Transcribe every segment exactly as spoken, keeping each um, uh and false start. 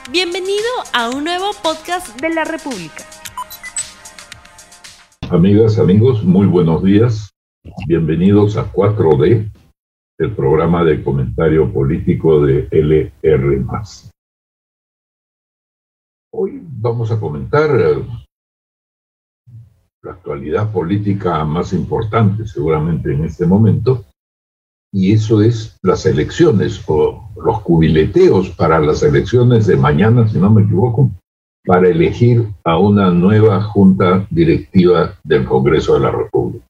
Bienvenido a un nuevo podcast de la República. Amigas, amigos, muy buenos días. Bienvenidos a cuatro D, el programa de comentario político de L R más. Hoy vamos a comentar la actualidad política más importante seguramente en este momento, y eso es las elecciones o los cubileteos para las elecciones de mañana, si no me equivoco, para elegir a una nueva junta directiva del Congreso de la República.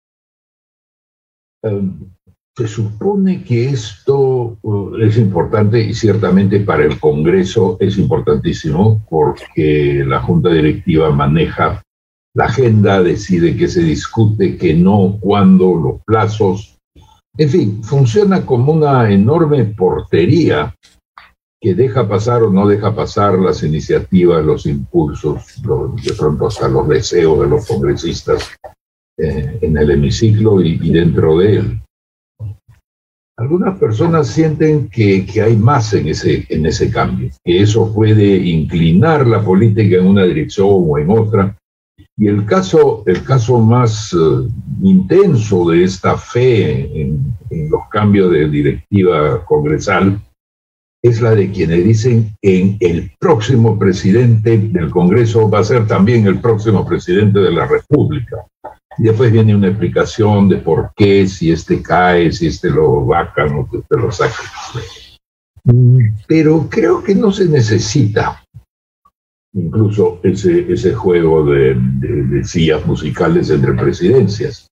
Um, se supone que esto uh, es importante, y ciertamente para el Congreso es importantísimo, porque la junta directiva maneja la agenda, decide qué se discute, qué no, cuándo, los plazos. En fin, funciona como una enorme portería que deja pasar o no deja pasar las iniciativas, los impulsos, los, de pronto hasta los deseos de los congresistas eh, en el hemiciclo y, y dentro de él. Algunas personas sienten que, que hay más en ese, en ese cambio, que eso puede inclinar la política en una dirección o en otra. Y el caso, el caso más uh, intenso de esta fe en, en los cambios de directiva congresal es la de quienes dicen que el próximo presidente del Congreso va a ser también el próximo presidente de la República. Y después viene una explicación de por qué, si este cae, si este lo vacan o si este lo saca. Pero creo que no se necesita incluso ese, ese juego de, de, de sillas musicales entre presidencias.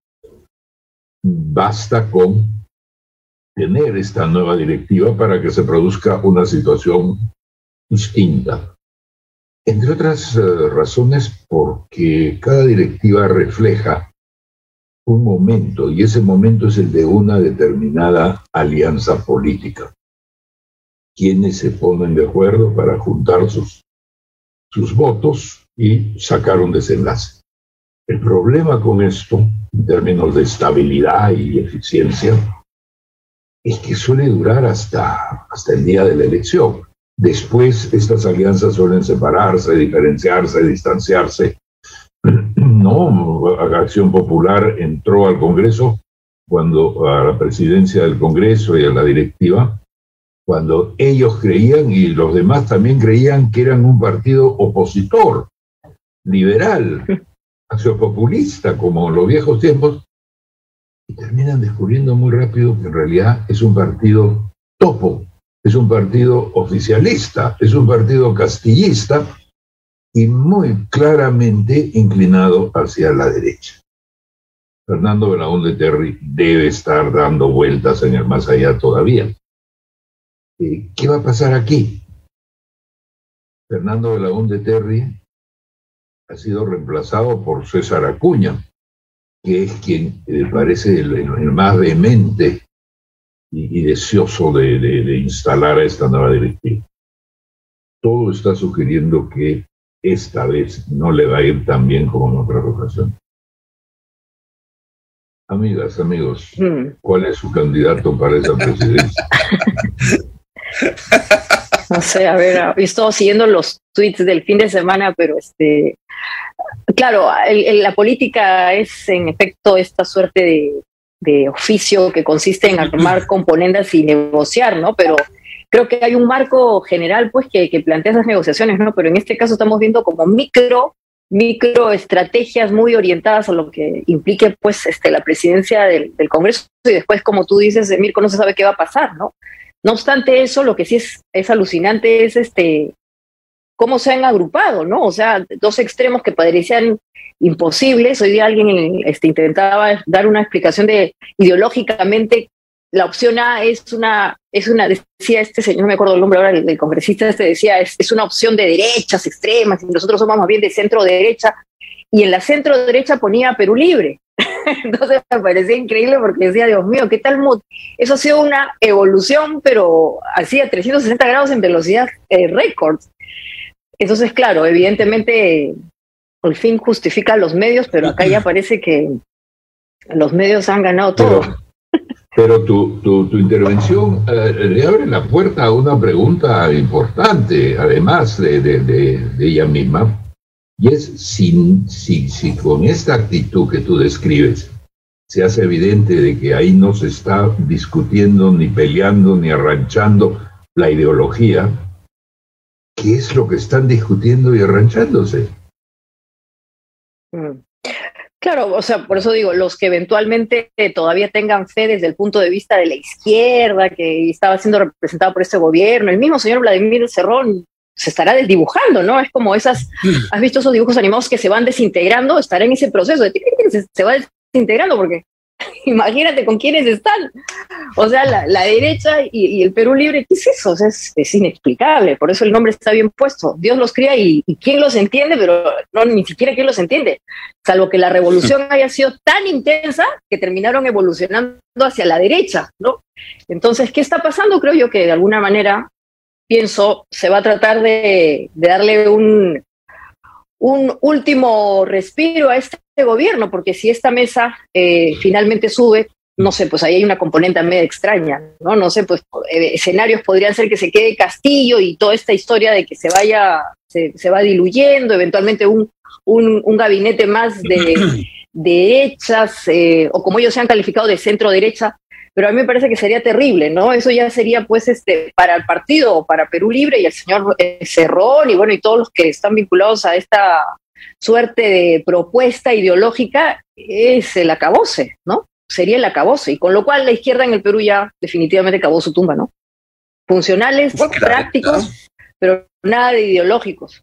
Basta con tener esta nueva directiva para que se produzca una situación distinta. Entre otras uh, razones, porque cada directiva refleja un momento, y ese momento es el de una determinada alianza política. Quienes se ponen de acuerdo para juntar sus sus votos y sacar un desenlace. El problema con esto, en términos de estabilidad y eficiencia, es que suele durar hasta, hasta el día de la elección. Después, estas alianzas suelen separarse, diferenciarse, distanciarse. No, Acción Popular entró al Congreso, cuando a la presidencia del Congreso y a la directiva, cuando ellos creían, y los demás también creían, que eran un partido opositor, liberal, acciopopulista, como en los viejos tiempos, y terminan descubriendo muy rápido que en realidad es un partido topo, es un partido oficialista, es un partido castillista, y muy claramente inclinado hacia la derecha. Fernando Belaúnde Terry debe estar dando vueltas en el más allá todavía. ¿Qué va a pasar aquí? Fernando Belaúnde Terry ha sido reemplazado por César Acuña, que es quien eh, parece el, el más vehemente y, y deseoso de, de, de instalar a esta nueva directiva. Todo está sugiriendo que esta vez no le va a ir tan bien como en otras ocasiones. Amigas, amigos, ¿cuál es su candidato para esa presidencia? No sé, a ver, he estado siguiendo los tweets del fin de semana, pero este, claro, el, el, la política es en efecto esta suerte de, de oficio que consiste en armar componendas y negociar, ¿no? Pero creo que hay un marco general, pues, que, que plantea esas negociaciones, ¿no? Pero en este caso estamos viendo como micro, micro estrategias muy orientadas a lo que implique, pues, este, la presidencia del, del Congreso, y después, como tú dices, Mirko, no se sabe qué va a pasar, ¿no? No obstante eso, lo que sí es, es alucinante es este cómo se han agrupado, ¿no? O sea, dos extremos que parecían imposibles. Hoy día alguien este, intentaba dar una explicación de ideológicamente la opción A es una, es una, decía este señor, no me acuerdo el nombre ahora, el, el congresista este decía, es, es una opción de derechas extremas, y nosotros somos más bien de centro derecha, y en la centro derecha ponía Perú Libre. Entonces me parecía increíble porque decía, Dios mío, ¿qué tal? Eso ha sido una evolución, pero así a trescientos sesenta grados en velocidad eh, récord. Entonces, claro, evidentemente el fin justifica los medios, pero acá ya parece que los medios han ganado todo. Pero, Pero tu, tu, tu intervención eh, le abre la puerta a una pregunta importante, además de, de, de, de ella misma, y es si, si, si con esta actitud que tú describes se hace evidente de que ahí no se está discutiendo, ni peleando, ni arranchando la ideología, ¿qué es lo que están discutiendo y arranchándose? Claro, o sea, por eso digo, los que eventualmente todavía tengan fe desde el punto de vista de la izquierda, que estaba siendo representado por este gobierno, el mismo señor Vladimir Cerrón se estará desdibujando, ¿no? Es como esas, ¿has visto esos dibujos animados que se van desintegrando? Estará en ese proceso de se, se va desintegrando porque imagínate con quiénes están. O sea, la, la derecha y, y el Perú Libre, ¿qué es eso? O sea, es, es inexplicable, por eso el nombre está bien puesto. Dios los cría y, y quién los entiende, pero no ni siquiera quién los entiende. Salvo que la revolución haya sido tan intensa que terminaron evolucionando hacia la derecha, ¿no? Entonces, ¿qué está pasando? Creo yo que de alguna manera, pienso, se va a tratar de, de darle un, un último respiro a este gobierno, porque si esta mesa eh, finalmente sube, no sé, pues ahí hay una componente medio extraña, ¿no? No sé, pues eh, escenarios podrían ser que se quede Castillo y toda esta historia de que se vaya, se, se va diluyendo, eventualmente un, un, un gabinete más de, de derechas, eh, o como ellos se han calificado de centro derecha, pero a mí me parece que sería terrible, ¿no? Eso ya sería, pues, este, para el partido o para Perú Libre y el señor eh, Cerrón y, bueno, y todos los que están vinculados a esta suerte de propuesta ideológica, es el acabose, ¿no? Sería el acabose, y con lo cual la izquierda en el Perú ya definitivamente acabó su tumba, ¿no? Funcionales, prácticos, pero nada de ideológicos.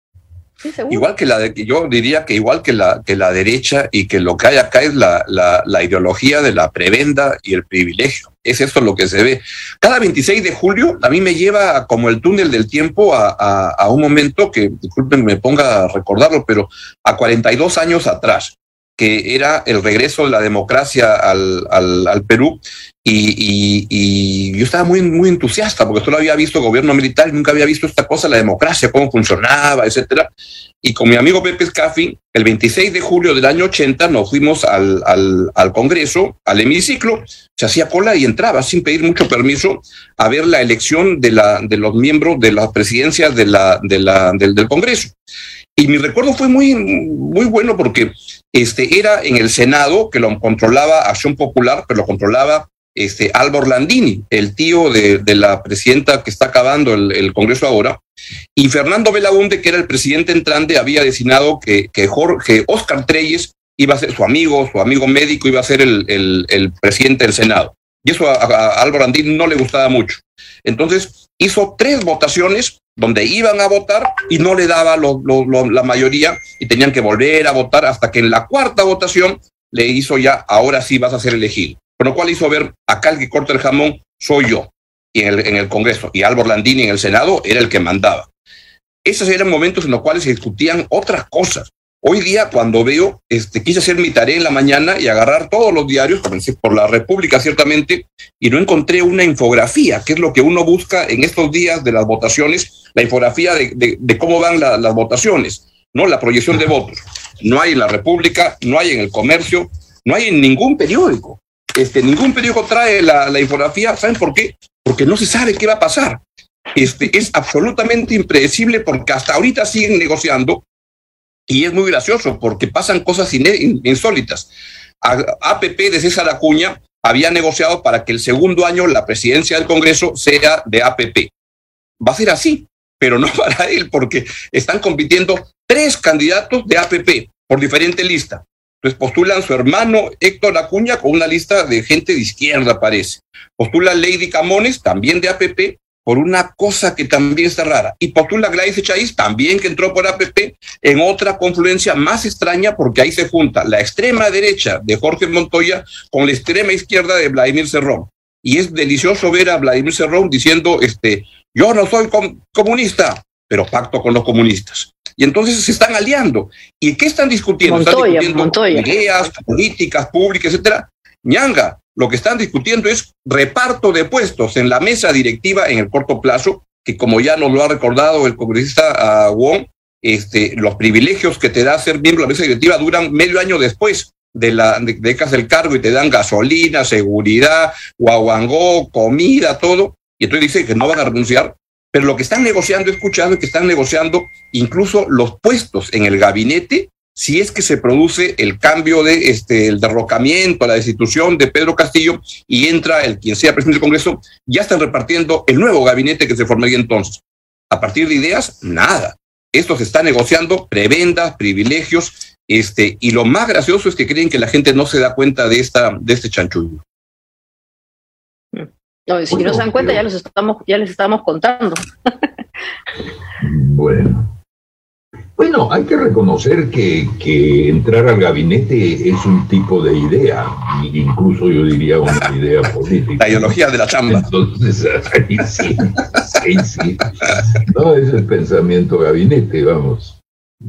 Sí, igual que la de, yo diría que igual que la, que la derecha, y que lo que hay acá es la, la, la ideología de la prebenda y el privilegio. Es eso lo que se ve. Cada veintiséis de julio a mí me lleva como el túnel del tiempo a, a, a un momento que, disculpen, me ponga a recordarlo, pero a cuarenta y dos años atrás, que era el regreso de la democracia al, al, al Perú, y, y, y yo estaba muy, muy entusiasta, porque solo había visto gobierno militar y nunca había visto esta cosa, la democracia, cómo funcionaba, etcétera. Y con mi amigo Pepe Scaffi, el veintiséis de julio del año ochenta, nos fuimos al, al, al Congreso, al hemiciclo, se hacía cola y entraba sin pedir mucho permiso a ver la elección de, la, de los miembros de las presidencias de la, de la, del, del Congreso. Y mi recuerdo fue muy, muy bueno, porque este, era en el Senado, que lo controlaba Acción Popular, pero lo controlaba este, Alba Orlandini, el tío de, de la presidenta que está acabando el, el Congreso ahora, y Fernando Belaúnde, que era el presidente entrante, había designado que, que, Jorge, Oscar Treyes iba a ser su amigo, su amigo médico, iba a ser el, el, el presidente del Senado. Y eso a, a Alba Orlandini no le gustaba mucho. Entonces hizo tres votaciones donde iban a votar y no le daba lo, lo, lo, la mayoría, y tenían que volver a votar hasta que en la cuarta votación le hizo ya, ahora sí vas a ser elegido. Con lo cual hizo ver, acá el que corta el jamón soy yo, y en el, en el Congreso, y Alba Orlandini en el Senado era el que mandaba. Esos eran momentos en los cuales se discutían otras cosas. Hoy día, cuando veo, este, quise hacer mi tarea en la mañana y agarrar todos los diarios, comencé por La República ciertamente, y no encontré una infografía, que es lo que uno busca en estos días de las votaciones, la infografía de, de, de cómo van la, las votaciones, ¿no? La proyección de votos. No hay en La República, no hay en El Comercio, no hay en ningún periódico. Este, ningún periódico trae la, la infografía. ¿Saben por qué? Porque no se sabe qué va a pasar. Este, es absolutamente impredecible, porque hasta ahorita siguen negociando. Y es muy gracioso porque pasan cosas insólitas. A P P de César Acuña había negociado para que el segundo año la presidencia del Congreso sea de A P P. Va a ser así, pero no para él, porque están compitiendo tres candidatos de A P P por diferente lista. Entonces postulan su hermano Héctor Acuña con una lista de gente de izquierda, parece. Postula Lady Camones, también de A P P, por una cosa que también está rara. Y postula Gladys Echaíz, también que entró por A P P, en otra confluencia más extraña, porque ahí se junta la extrema derecha de Jorge Montoya con la extrema izquierda de Vladimir Cerrón. Y es delicioso ver a Vladimir Cerrón diciendo, este, yo no soy com comunista, pero pacto con los comunistas. Y entonces se están aliando. ¿Y qué están discutiendo? Montoya, están discutiendo Montoya. ideas, políticas públicas, etcétera. Ñanga. Lo que están discutiendo es reparto de puestos en la mesa directiva en el corto plazo, que como ya nos lo ha recordado el congresista uh, Wong, este, los privilegios que te da ser miembro de la mesa directiva duran medio año después. de la de, dejas el cargo y te dan gasolina, seguridad, guaguangó, comida, todo, y entonces dicen que no van a renunciar, pero lo que están negociando, he escuchado, es que están negociando incluso los puestos en el gabinete si es que se produce el cambio de este el derrocamiento, la destitución de Pedro Castillo y entra el quien sea presidente del Congreso, ya están repartiendo el nuevo gabinete que se formaría entonces. A partir de ideas, nada. Esto se está negociando, prebendas, privilegios, este, y lo más gracioso es que creen que la gente no se da cuenta de esta, de este chanchullo. No, si bueno, no se dan cuenta, pero... ya los estamos, ya les estamos contando. Bueno. Bueno, hay que reconocer que, que entrar al gabinete es un tipo de idea, incluso yo diría una idea política. La ideología de la chamba. Entonces, ahí sí, ahí sí. No es el pensamiento gabinete, vamos.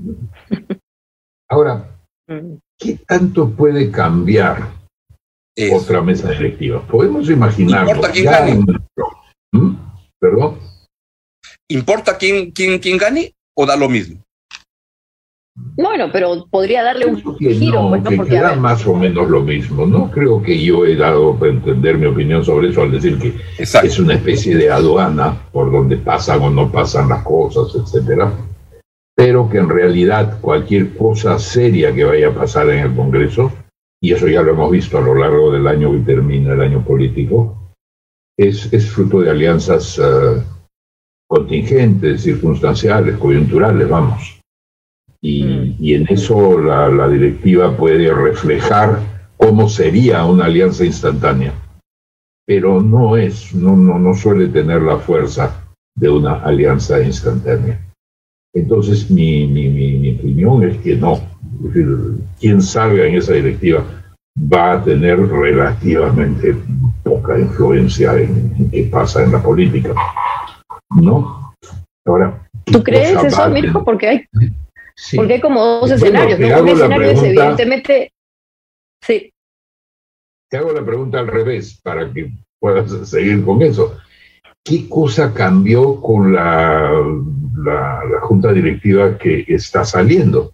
Ahora, ¿qué tanto puede cambiar Eso. otra mesa directiva? Podemos imaginarlo. ¿Importa quién gane? En... ¿Mm? ¿Perdón? ¿Importa quién, quién, quién gane o da lo mismo? Bueno, pero podría darle un giro, no, pues, ¿no? Que Porque queda más o menos lo mismo, ¿no? Creo que yo he dado a entender mi opinión sobre eso al decir que Exacto. es una especie de aduana por donde pasan o no pasan las cosas, etcétera, pero que en realidad cualquier cosa seria que vaya a pasar en el Congreso, y eso ya lo hemos visto a lo largo del año que termina el año político, es, es fruto de alianzas uh, contingentes, circunstanciales, coyunturales, vamos. Y, y en eso la, la directiva puede reflejar cómo sería una alianza instantánea, pero no es, no, no, no suele tener la fuerza de una alianza instantánea. Entonces mi, mi, mi, mi opinión es que no, es decir, quien salga en esa directiva va a tener relativamente poca influencia en, en qué pasa en la política, ¿no? Ahora, ¿tú crees eso, Mirko? Porque hay Sí. Porque hay como dos bueno, escenarios, ¿no? Un escenario pregunta, es evidentemente... Sí. Te hago la pregunta al revés para que puedas seguir con eso. ¿Qué cosa cambió con la, la, la junta directiva que está saliendo?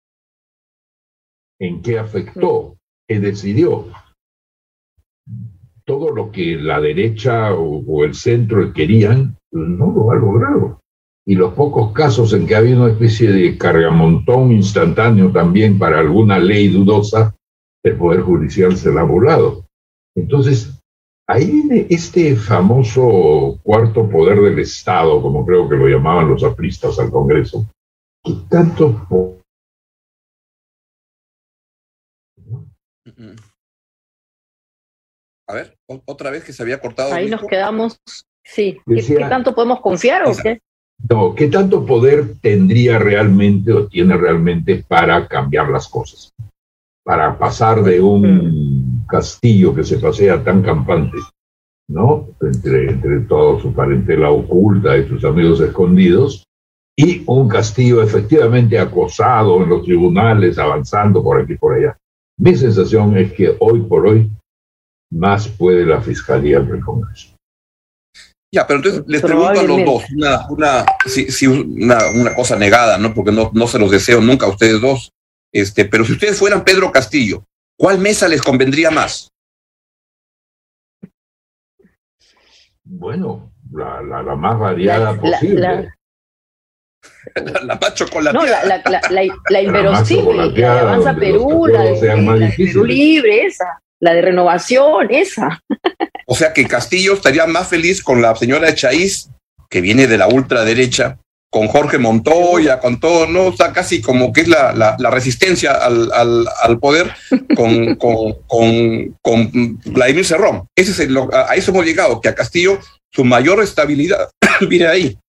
¿En qué afectó? ¿Qué decidió? Todo lo que la derecha o, o el centro querían, no lo ha logrado. Y los pocos casos en que ha habido una especie de cargamontón instantáneo también para alguna ley dudosa, el Poder Judicial se la ha volado. Entonces, ahí viene este famoso cuarto poder del Estado, como creo que lo llamaban los apristas al Congreso. ¿Qué tanto po- A ver, otra vez que se había cortado. Ahí nos quedamos, sí. Decía, ¿Qué, ¿Qué tanto podemos confiar o qué? No, ¿qué tanto poder tendría realmente o tiene realmente para cambiar las cosas? Para pasar de un Castillo que se pasea tan campante, ¿no? Entre, entre toda su parentela oculta y sus amigos escondidos, y un Castillo efectivamente acosado en los tribunales, avanzando por aquí y por allá. Mi sensación es que hoy por hoy más puede la Fiscalía que el Congreso. Ya, pero entonces les pregunto a los dos, una, una, sí, sí, una, una cosa negada, ¿no? Porque no, no se los deseo nunca a ustedes dos. Este, pero si ustedes fueran Pedro Castillo, ¿cuál mesa les convendría más? Bueno, la, la, la más variada la, posible. La, la, la, la más chocolateada. No, la, la, la, la, la inverosímil, la de Avanza Perú, la de, la de Perú Libre, esa. La de Renovación, esa. O sea que Castillo estaría más feliz con la señora Echaíz, que viene de la ultraderecha, con Jorge Montoya, con todo, ¿no? O sea, casi como que es la, la, la resistencia al, al, al poder con, con, con, con Vladimir Cerrón. Ese es el, a eso hemos llegado, que a Castillo su mayor estabilidad viene ahí.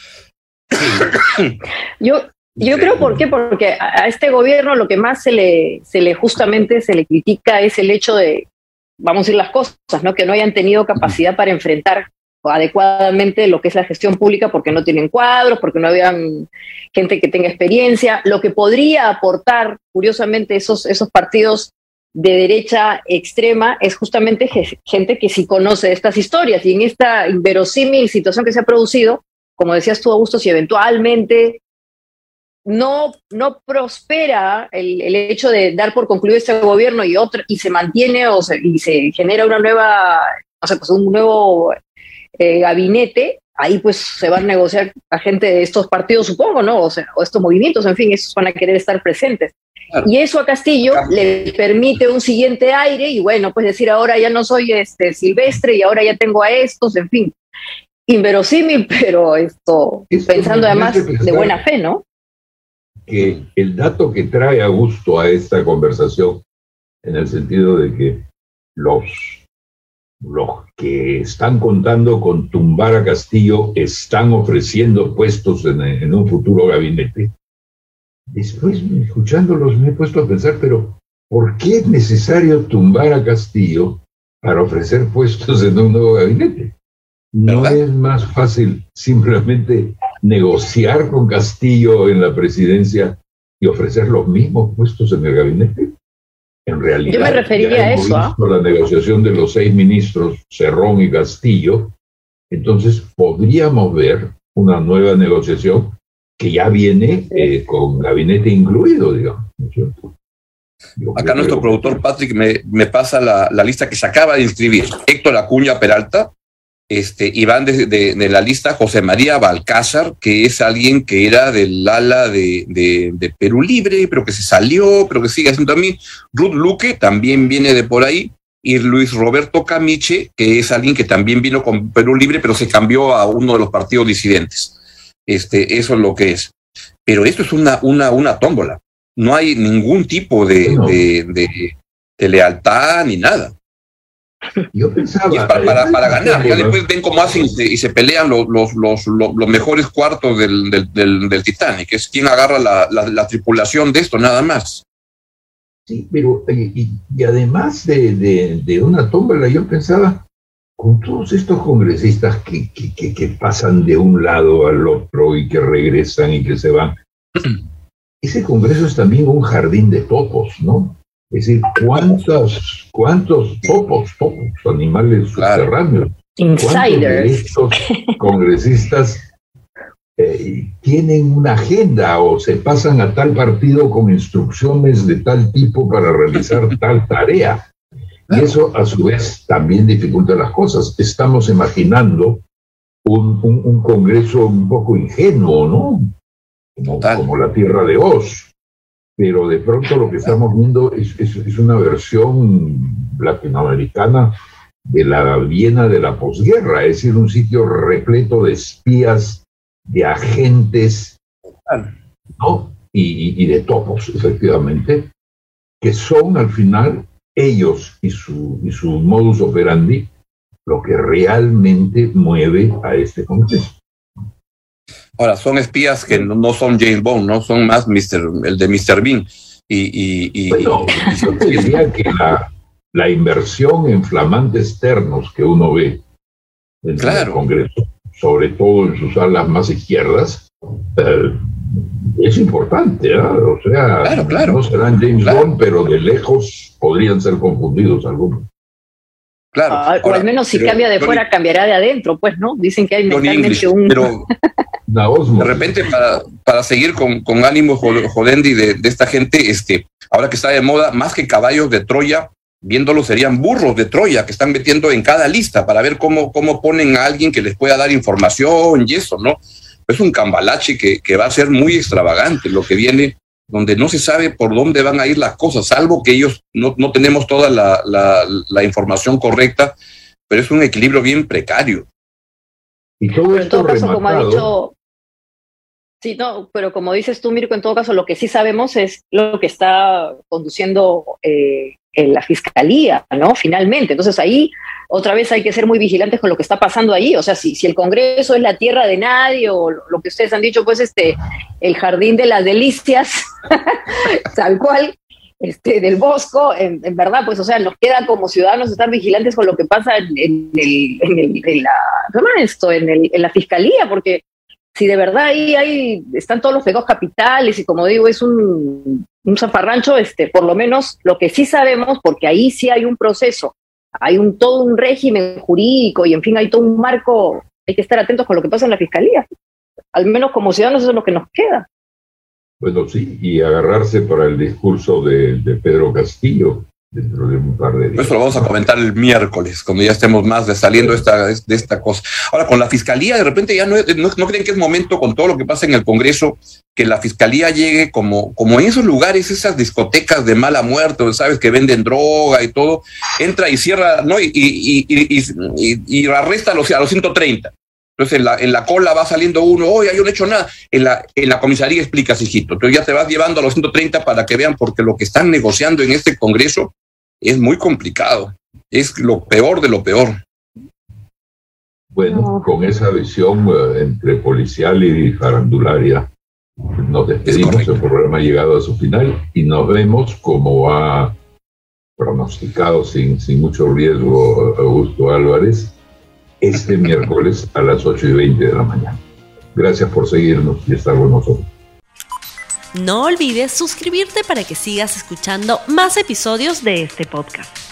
Yo, yo creo, ¿por qué? Porque a este gobierno lo que más se le, se le justamente se le critica es el hecho de, vamos a decir las cosas, ¿no? Que no hayan tenido capacidad para enfrentar adecuadamente lo que es la gestión pública porque no tienen cuadros, porque no habían gente que tenga experiencia. Lo que podría aportar, curiosamente, esos, esos partidos de derecha extrema es justamente gente que sí conoce estas historias. Y en esta inverosímil situación que se ha producido, como decías tú, Augusto, si eventualmente no, no prospera el, el hecho de dar por concluido este gobierno y otro, y se mantiene o se, y se genera una nueva, o sea, pues un nuevo eh, gabinete, ahí pues se van a negociar a gente de estos partidos, supongo, ¿no? O sea, o estos movimientos, en fin, esos van a querer estar presentes. Claro. Y eso a Castillo claro. le permite un siguiente aire y bueno, pues decir ahora ya no soy este Silvestre y ahora ya tengo a estos, en fin. Inverosímil, pero esto, esto pensando además de buena fe, ¿no? Que el dato que trae a gusto a esta conversación, en el sentido de que los, los que están contando con tumbar a Castillo están ofreciendo puestos en, en un futuro gabinete. Después, escuchándolos, me he puesto a pensar, pero ¿por qué es necesario tumbar a Castillo para ofrecer puestos en un nuevo gabinete? ¿No ¿verdad? Es más fácil simplemente negociar con Castillo en la presidencia y ofrecer los mismos puestos en el gabinete? En realidad, yo me referiría a eso. ¿Ah? La negociación de los seis ministros, Cerrón y Castillo, entonces podríamos ver una nueva negociación que ya viene eh, con gabinete incluido, digamos. ¿No es cierto? Acá nuestro productor Patrick me, me pasa la, la lista que se acaba de inscribir. Héctor Acuña Peralta, este, y van de, de, de la lista José María Balcázar, que es alguien que era del ala de, de, de Perú Libre, pero que se salió, pero que sigue haciendo a mí. Ruth Luque también viene de por ahí, y Luis Roberto Camiche, que es alguien que también vino con Perú Libre, pero se cambió a uno de los partidos disidentes. Este, eso es lo que es. Pero esto es una, una, una tómbola. No hay ningún tipo de, no. de, de, de lealtad ni nada. Yo pensaba... Y es para, para, para ganar. Ya después ven cómo hacen y se, y se pelean los, los, los, los, los mejores cuartos del, del, del, del Titanic. Es quien agarra la, la, la tripulación de esto, nada más. Sí, pero y, y además de, de, de una tómbola, yo pensaba... Con todos estos congresistas que, que, que, que pasan de un lado al otro y que regresan y que se van, ese congreso es también un jardín de topos, ¿no? Es decir, ¿cuántos, cuántos topos, topos, animales subterráneos? Insiders. Estos congresistas eh, tienen una agenda o se pasan a tal partido con instrucciones de tal tipo para realizar tal tarea. Y eso, a su vez, también dificulta las cosas. Estamos imaginando un, un, un Congreso un poco ingenuo, ¿no? Como, como la Tierra de Oz. Pero de pronto lo que estamos viendo es, es, es una versión latinoamericana de la Viena de la posguerra, es decir, un sitio repleto de espías, de agentes, ¿no? Y, y de topos, efectivamente, que son al final... ellos y su, y su modus operandi, lo que realmente mueve a este Congreso. Ahora, son espías que no, no son James Bond, no son más mister el de mister Bean. Y, y, y, bueno, y, yo diría que la, la inversión en flamantes ternos que uno ve en claro. el Congreso, sobre todo en sus alas más izquierdas, eh, es importante, ¿eh? O sea, claro, claro. no serán James claro. Bond, pero de lejos podrían ser confundidos algunos. Claro. Ah, Ahora, o al menos si pero, cambia de fuera, Johnny, cambiará de adentro, pues, ¿no? Dicen que hay mentalmente un... Pero de repente, para, para seguir con, con ánimo jodendi de, de esta gente, este, ahora que está de moda, más que caballos de Troya, viéndolo serían burros de Troya que están metiendo en cada lista para ver cómo, cómo ponen a alguien que les pueda dar información y eso, ¿no? Es un cambalache que, que va a ser muy extravagante lo que viene, donde no se sabe por dónde van a ir las cosas, salvo que ellos no, no tenemos toda la, la, la información correcta, pero es un equilibrio bien precario. Y todo pero en todo caso, rematado, como ha dicho... Sí, no, pero como dices tú, Mirko, en todo caso, lo que sí sabemos es lo que está conduciendo eh, en la fiscalía, ¿no? Finalmente. Entonces ahí, otra vez hay que ser muy vigilantes con lo que está pasando ahí. O sea, si, si el Congreso es la tierra de nadie, o lo, lo que ustedes han dicho, pues este, el jardín de las delicias, tal cual, este, del Bosco, en, en verdad, pues, o sea, nos queda como ciudadanos estar vigilantes con lo que pasa en, en, el, en, el, en la, ¿cómo es esto? En, el, en la fiscalía, porque si de verdad ahí hay, están todos los pecados capitales y como digo, es un, un zafarrancho, este, por lo menos lo que sí sabemos, porque ahí sí hay un proceso, hay un todo un régimen jurídico y en fin hay todo un marco, hay que estar atentos con lo que pasa en la fiscalía. Al menos como ciudadanos eso es lo que nos queda. Bueno, sí, y agarrarse para el discurso de, de Pedro Castillo dentro de un par de días. Esto lo vamos a comentar el miércoles, cuando ya estemos más de saliendo de esta, de esta cosa. Ahora, con la Fiscalía, de repente ya no, no, no creen que es momento, con todo lo que pasa en el Congreso, que la Fiscalía llegue como, como en esos lugares, esas discotecas de mala muerte, ¿sabes? Que venden droga y todo, entra y cierra, ¿no? Y, y, y, y, y, y arresta a los, a los ciento treinta. Entonces en la, en la cola va saliendo uno, oye, yo no he hecho nada. En la, en la comisaría explicas, hijito. Entonces ya te vas llevando a los ciento treinta para que vean, porque lo que están negociando en este Congreso es muy complicado. Es lo peor de lo peor. Bueno, con esa visión uh, entre policial y farandularia, nos despedimos. El programa ha llegado a su final y nos vemos, como ha pronosticado sin, sin mucho riesgo Augusto Álvarez, este miércoles a las ocho y veinte de la mañana. Gracias por seguirnos y estar con nosotros. No olvides suscribirte para que sigas escuchando más episodios de este podcast.